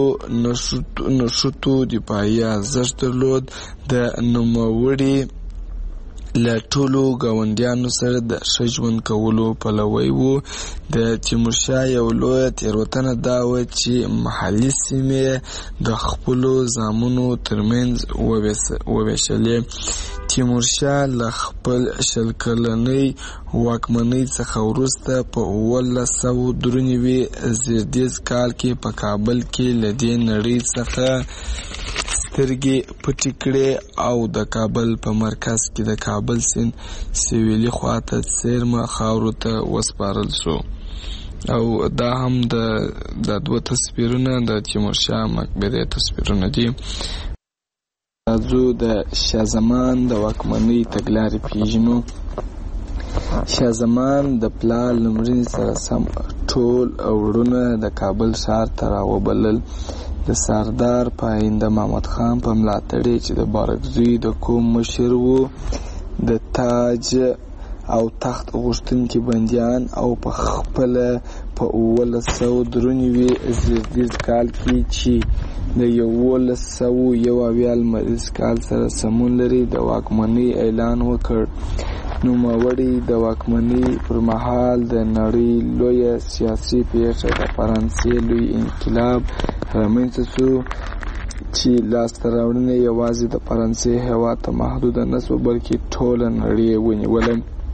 نښتو دفاعي ارزښت درلود. د نوموړي له ټولو ګاونډیانو سره د ښه ژوند کولو پلوی و. د تیمورشاه یو لویه تېروتنه دا وه چې محلي سیمې د خپلو زامنو ترمنځ وویشلې. تیمورشاه له خپل شل کلنۍ واکمنۍ څخه وروسته په اوولس سوه درې نوي زېږدیز کال کې په کابل کې له دې نړۍ څخه سترګې پټې کړې او د کابل په مرکز کې د کابل سیند سویلي خواته څیرمه خاورو ته وسپارل شو. او دا هم د د دوه تصویرونه د تیمورشاه مقبرې تصویرونه دي. راځو د شاه زمان د واکمنۍ تګلارې پیژنو. شاه زمان د پلار له مړینې سره سم ټول وروڼه د کابل ښار ته راوبلل. د سردار پاینده محمد خان په ملاتړ چې د بارکزوی د قوم مشر و، د تاج او تخت غوښتونکي بندیان او په خپله په اوولس سوه درې نوي زېږدیز کال کې چې د یولس سوه یو اویا لمریز کال سره سمون لري د واکمنۍ اعلان وکړ. نوموړي د واکمنۍ پر مهال د نړۍ لویه سیاسي پیښه د فرانسې لوی انقلاب رامنځته شو چې لاسته راوړنې یوازې د فرانسې هېواد ته محدوده نه شوه بلکې ټوله نړۍ ونیوله.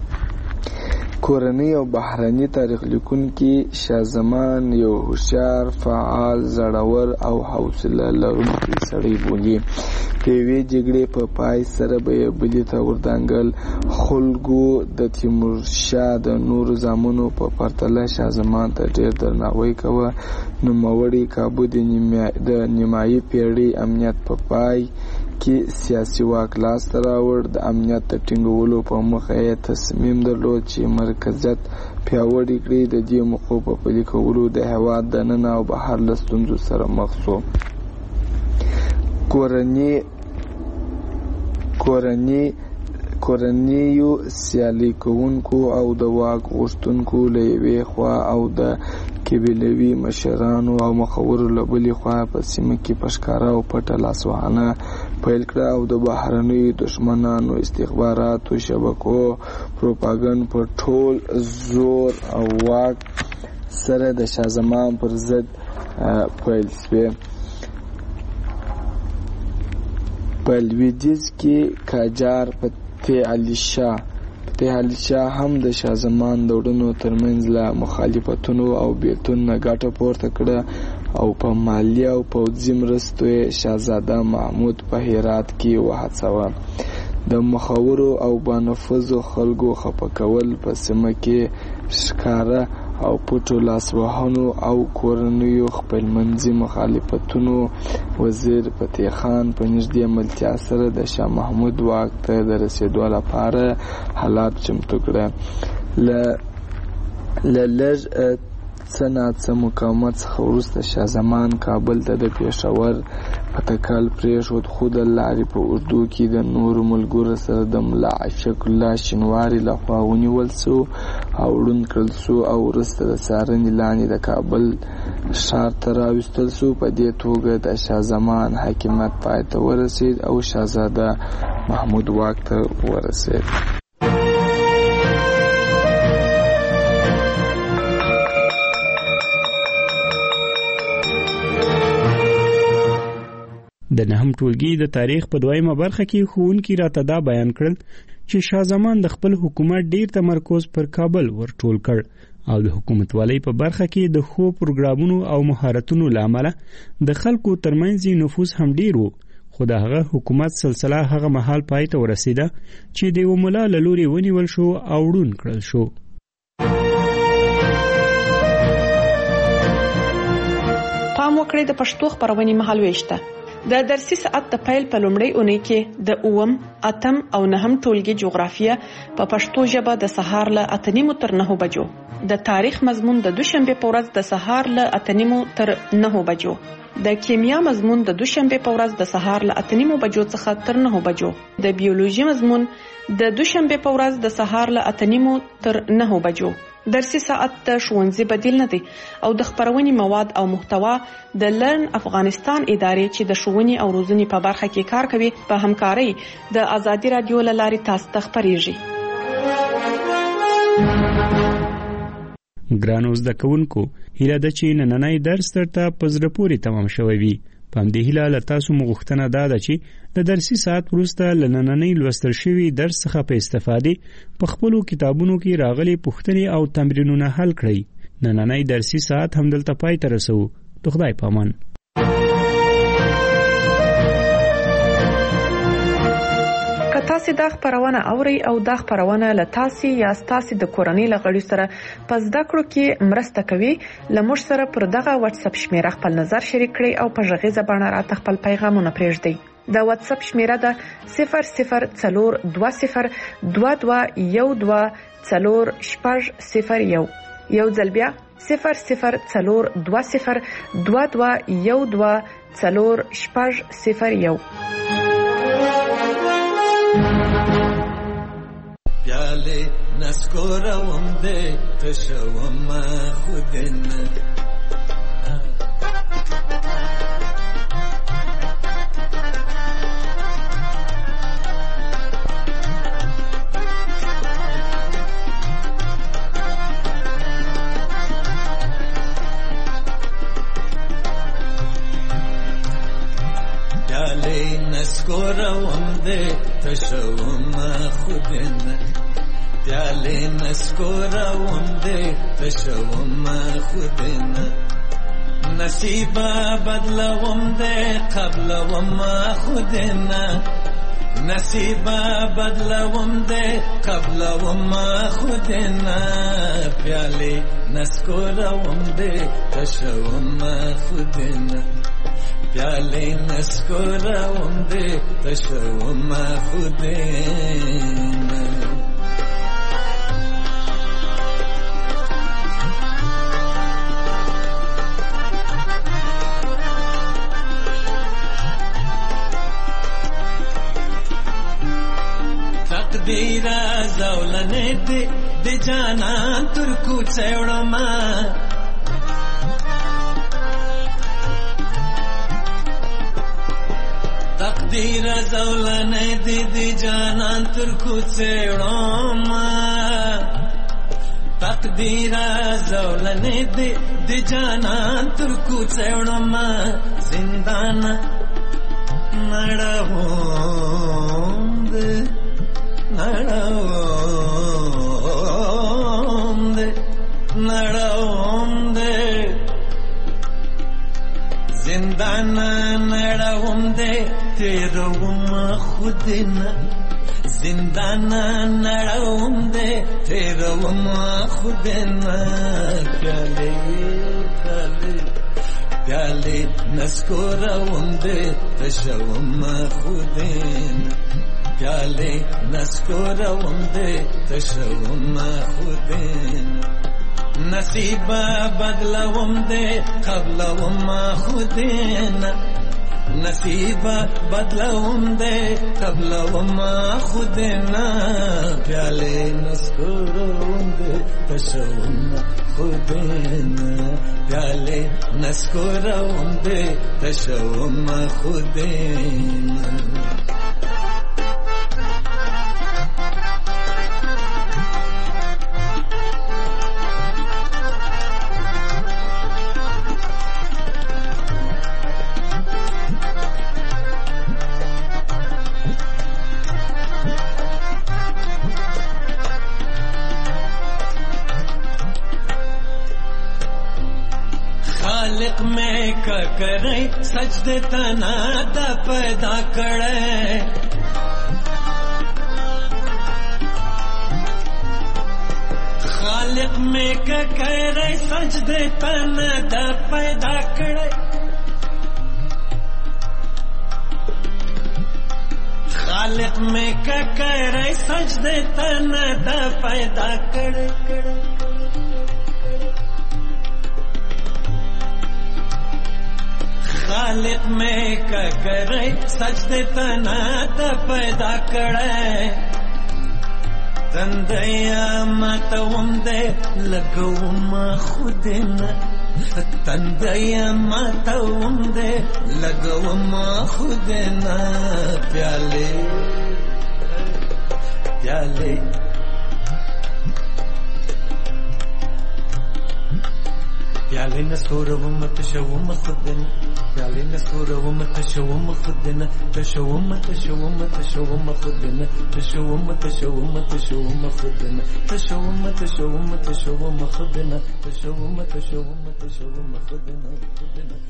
کورنۍ او بهرني تاریخ لیکونکي شاه زمان یو هوښیار، فعال، زړور او حوصله لرونکی سړی بولي. د یوې جګړې په پای سره به یې بلې ته ودانګل. خلکو د تیمورشاه د نورو زامنو په پرتله شاه زمان ته ډېر درناوی کوه. نوموړي کابو د نیمایي پېړۍ امنیت په پای کې سیاسي واک لاسته راوړ. د امنیت د ټینګولو په موخه یې تصمیم درلود چې مرکزیت پیاوړی کړي. د دې موخو په پلي کولو د هېواد دننه او بهر له ستونزو سره مخ شو. کورنۍ کورنۍ کورنیو سیالي کوونکو او د واک غوښتونکو له یوې خوا او د قبیلوي مشرانو او مخورو له بلې خوا په سیمه کې په ښکاره او پټه لاسوهنه پیل کړه او د بهرنیو دښمنانو استخباراتو شبکو پروپاګند په ټول زور او واک سره د شاه زمان پر ضد پیل شوې. په لویدیځ کې قاجار فتح علي شاه فتح علي شاه هم د شاه زمان د وروڼو ترمنځ له مخالفتونو او بیلتون نه ګټه پورته کړه او په مالي او پوځي مرستو یې شاهزاده محمود په هرات کې وهڅاوه. د مخورو او بانفوذو خلکو خفه کول په سیمه کې ښکاره او پټو لاسوهنو او کورنیو خپلمنځي مخالفتونو وزیر فتح خان په نږدې ملتیا سره د شاه محمود واک ته د رسېدو لپاره حالات چمتو کړه. له لږ څه ناڅه مقاومت څخه وروسته شاه زمان کابل ته د پېښور په تکل پرېښود، خو د لارې په اوږدو کې د نورو ملګرو سره د ملا عاشق الله شینواري لخوا ونیول شو او ړوند کړل شو او وروسته د څارنې لاندې د کابل ښار ته راوستل شو. په دې توګه د شاه زمان حاکمیت پای ته ورسېد او شاهزاده محمود واک ته ورسېد. د نهم ټولګي د تاریخ په دویمه برخه کې ښوونکي راته دا بیان کړل چې شاه زمان د خپل حکومت ډیر تمرکز پر کابل ورټول کړ او د حکومتوالۍ په برخه کې د ښو پروګرامونو او مهارتونو له امله د خلکو ترمنځ نفوذ هم ډیر و. خو د هغه حکومت سلسله هغه مهال پای ته ورسېده چې د یوه ملا له لورې ونیول شو او ړوند کړل شو. پام وکړئ د پښتو خپرونې مهالوېش ته. د درسي ساعت د پیل په لومړۍ اونۍ کې د اووم، اتم او نهم ټولګي جغرافیه په پښتو ژبه د سهار له اته نیمو تر نهو بجو، د تاریخ مضمون د دوشنبه په ورځ د سهار له اته نیمو تر نهو بجو، د کیمیا مضمون د دوشنبه په ورځ د سهار له اته نیمو بجو څخه تر نهو بجو، د بیولوژي مضمون د دوشنبه په ورځ د سهار له اته نیمو تر نهو بجو، درسي ساعت د ښوونځي بدیل نه دی او د خبرونې مواد او محتوا د لرن افغانستان ادارې چې د ښوونې او روزنې په برخه کې کار کوي په همکارۍ د ازادي رادیو له لارې تاسو ته خبرېږي. ګرانو زده کوونکو، هیله ده چې نننی درس درته په زړه پورې تمام شوی وي. په همدې هیله له تاسو مو غوښتنه دا ده چې د درسي ساعت وروسته له نننۍ لوستل شوي درس څخه په استفادې په خپلو کتابونو کې راغلي پوښتنې او تمرینونه حل کړئ. نننۍ درسي ساعت همدلته پای ته رسوو. د خدای په امان. که تاسو دا خبرونه اورئ او دا خبرونه له تاسو یا تاسو د کورنۍ له غړي سره په زده کړو کې مرسته کوي، لمر سره پر دغه واتس اپ شمیره خپل نظر شریک کړئ او په ژغیزه باندې راته خپل پیغامونه پرېږدئ. دا واتس اپ شمیره ده صفر صفر څلور دوه صفر دوه دوه یو دوه څلور شپږ صفر یو. یو ځل بیا صفر صفر څلور دوه صفر دوه دوه یو دوه څلور شپږ صفر یو. پیاله نسکوروم دې تشوم خودن پیاله نسکوروم دې تشوم خودن پیاله نسکوروم دې تشوم خودن نصیبا بدلوم دې قبلوم خودن نصیبا بدلوم دې قبلوم خودن پیاله نسکوروم دې تشوم خودن پیاله نسکوروم دې تشوم خودن. تقدیره زولنه دی دی جانان ترکو چوڑما تقدیره زولنه دی دی جانان ترکو چوڑما تقدیره زولنه دی دی جانان ترکو چوڑما زندان نڑاہوں دے نڑاؤم دے نڑاؤم دے زندان نڑاؤم دے تیروم خودنا زندان نڑاؤم دے تیروم خودنا پیالے پیالے پیالے نسکوروم دے تشوم خودنا پیاله نسکوروم دې تشوم خودن نصیبا بدلوم دې قبلوم خودن نصیبا بدلوم دې قبلوم خودن پیاله نسکوروم دې تشوم خودن پیاله نسکوروم دې تشوم خودن. خالق میں کا کرے سجدے تنا دا پیدا کرے خالق میں کا کرے سجدے تنا دا پیدا کرے خالق میں کا کرے سجدے تنا دا پیدا کرے خالق میں کا کرے سجدے تنا دا پیدا کرے تندیا ماتوم دې لګوم خودنه تندیا ماتوم دې لګوم خودنه پیاله پیاله پیاله نسوروم تشوم خودنه پیاله نسوروم تشوم خودنه تشوم تشوم تشوم خودنه تشوم تشوم تشوم خودنه تشوم تشوم تشوم خودنه تشوم تشوم تشوم خودنه